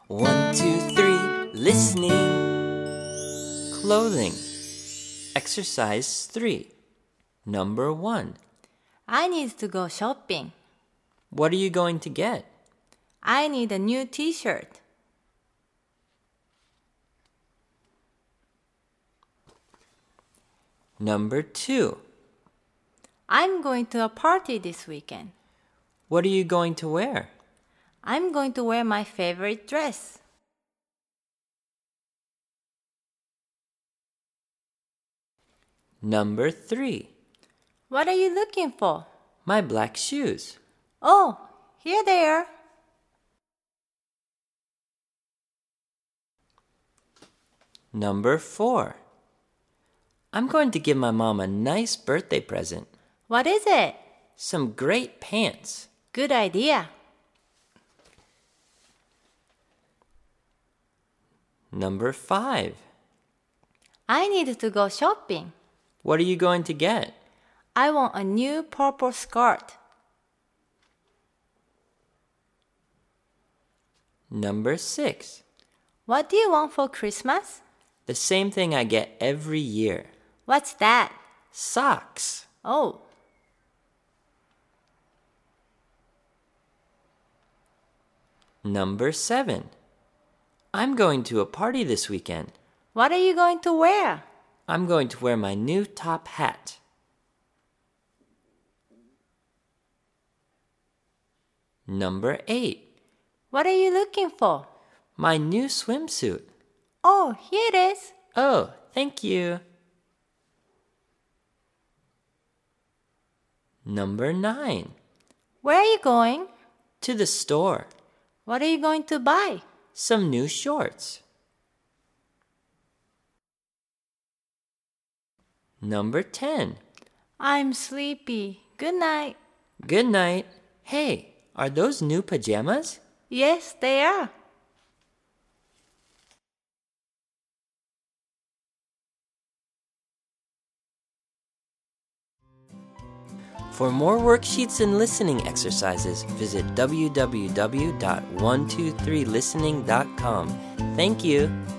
1, 2, 3, listening. Clothing. Exercise 3. Number 1. I need to go shopping. What are you going to get? I need a new t-shirt. Number 2. I'm going to a party this weekend. What are you going to wear? I'm going to wear my favorite dress. Number 3. What are you looking for? My black shoes. Oh, here they are. Number 4. I'm going to give my mom a nice birthday present. What is it? Some great pants. Good idea. Number 5. I need to go shopping. What are you going to get? I want a new purple skirt. Number 6. What do you want for Christmas? The same thing I get every year. What's that? Socks. Oh. Number 7. I'm going to a party this weekend. What are you going to wear? I'm going to wear my new top hat. Number 8. What are you looking for? My new swimsuit. Oh, here it is. Oh, thank you. Number 9. Where are you going? To the store. What are you going to buy? Some new shorts. Number 10. I'm sleepy. Good night. Good night. Hey, are those new pajamas? Yes, they are. For more worksheets and listening exercises, visit www.123listening.com. Thank you.